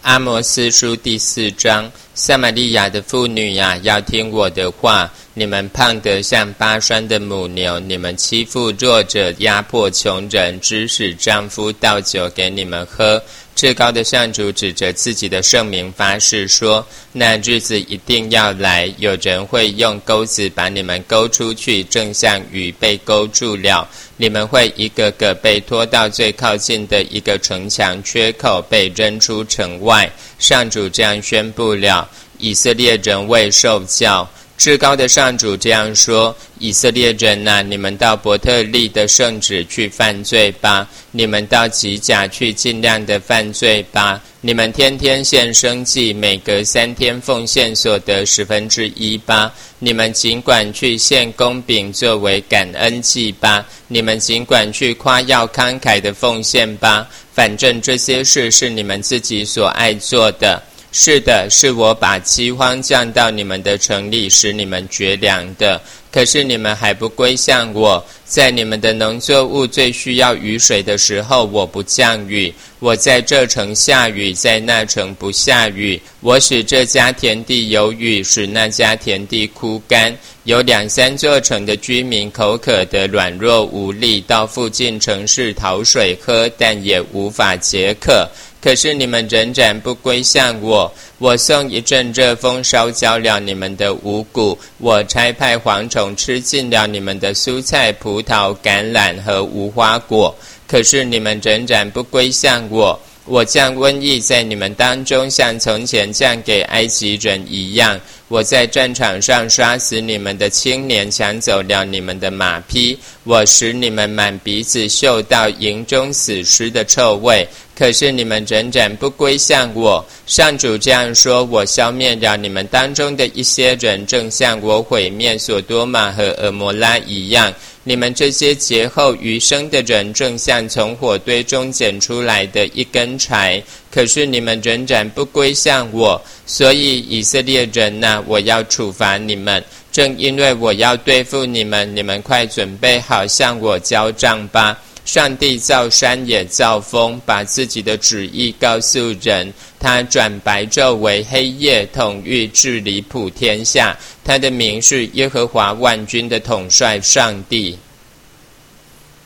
阿摩司书第4章，撒玛利亚的妇女呀，要听我的话。你们胖得像巴珊的母牛，你们欺负弱者，压迫穷人，指使丈夫倒酒给你们喝。至高的上主指着自己的圣名发誓说，那日子一定要来，有人会用钩子把你们勾出去，正像鱼被勾住了。你们会一个个被拖到最靠近的一个城墙缺口，被扔出城外。上主这样宣布了，以色列人未受教。至高的上主这样说，以色列人啊，你们到伯特利的圣旨去犯罪吧，你们到吉甲去尽量的犯罪吧，你们天天献生祭，每隔3天奉献所得1/10吧，你们尽管去献公饼作为感恩祭吧，你们尽管去夸耀慷慨的奉献吧，反正这些事是你们自己所爱做的。是的，是我把饥荒降到你们的城里，使你们绝粮的。可是你们还不归向我，在你们的农作物最需要雨水的时候，我不降雨；我在这城下雨，在那城不下雨。我使这家田地有雨，使那家田地枯干。有2、3座城的居民口渴得软弱无力，到附近城市讨水喝，但也无法解渴。可是你们仍然不归向我，我送一阵热风烧焦了你们的五谷，我差派蝗虫吃尽了你们的蔬菜、葡萄、橄榄和无花果。可是你们仍然不归向我，我降瘟疫在你们当中，像从前降给埃及人一样。我在战场上杀死你们的青年，抢走了你们的马匹。我使你们满鼻子嗅到营中死尸的臭味。可是你们仍然不归向我。上主这样说，我消灭了你们当中的一些人，正像我毁灭所多玛和俄摩拉一样。你们这些劫后余生的人，正像从火堆中捡出来的一根柴。可是你们仍然不归向我，所以以色列人啊，我要处罚你们。正因为我要对付你们，你们快准备好向我交账吧。上帝造山也造风，把自己的旨意告诉人。他转白昼为黑夜，统御治理普天下。他的名是耶和华万军的统帅上帝。